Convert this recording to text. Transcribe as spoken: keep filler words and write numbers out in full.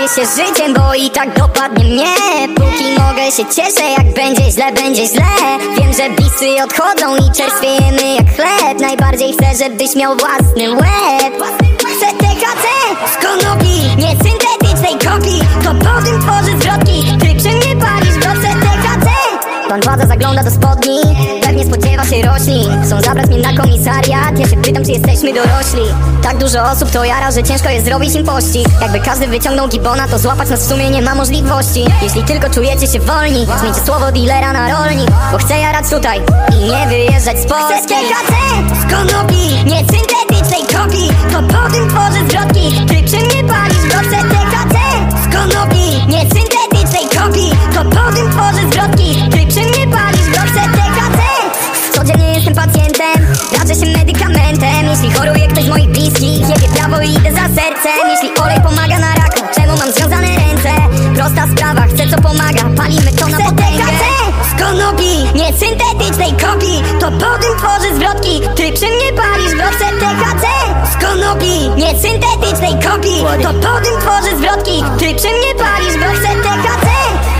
się życiem, bo i tak dopadnie mnie. Póki mogę się cieszę, jak będzie źle, będzie źle. Wiem, że bisy odchodzą i czerstwiejemy jak chleb. Najbardziej chcę, żebyś miał własny łeb. Chcę T H C z konopi, nie syntetycznej kopii. To po tym tworzy zwrotki, ty przy mnie palisz, bo chcę T H C. Pan władza zagląda do spodni, pewnie spodziewa się roślin. Chcą zabrać mnie na komisariat, ja się pytam, czy jesteśmy dorośli. Tak dużo osób to jara, że ciężko jest zrobić im pościg. Jakby każdy wyciągnął gibona, to złapać nas w sumie nie ma możliwości. Jeśli tylko czujecie się wolni, zmieńcie słowo dealera na rolnik. Bo chcę jarać tutaj i nie wyjeżdżać z Polski. Chcę T H C z konopi, nie syntetycznej kopii. To po tym tworzy zwrotki, ty przy mnie palisz, bo chcę T H C z konopi, nie syntetycznej kopii. To po tym tworzy zwrotki, ty przy mnie palisz, bo chcę T H C. Codziennie jestem pacjentem, raczę się medykamentem. Jeśli choruje ktoś z moich bliskich, jebie prawo i idę za sercem. Jeśli olej pomaga na raku, czemu mam związane ręce? Prosta sprawa, chcę co pomaga, palimy to na potęgę. T H C z konopi, nie syntetycznej kopii. To po tym tworzy zwrotki, ty przy mnie palisz, bo chcę T H C z konopi, nie syntetycznej kopii. To po tym tworzy zwrotki, ty przy mnie palisz, bo chcę T H C.